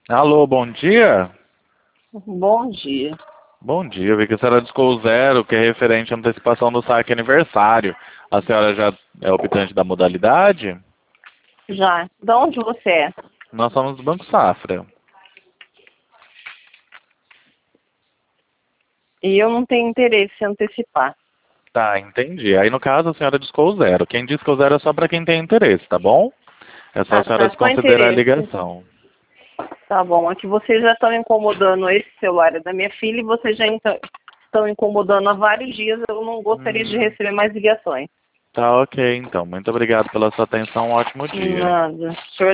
Alô, bom dia? Bom dia. Bom dia, eu vi que a senhora discou o zero, que é referente à antecipação do saque aniversário. A senhora já é optante da modalidade? Já. De onde você é? Nós somos do Banco Safra. E eu não tenho interesse em antecipar. Tá, entendi. Aí no caso a senhora discou o zero. Quem diz que o zero é só para quem tem interesse, tá bom? É só a Ah, senhora tá. Qual desconsiderar a interesse? ligação. Tá bom. É que vocês já estão incomodando esse celular da minha filha e vocês já estão incomodando há vários dias. Eu não gostaria de Hum, receber mais ligações. tá ok, então. Muito obrigado pela sua atenção. Um ótimo dia. Nada. O senhor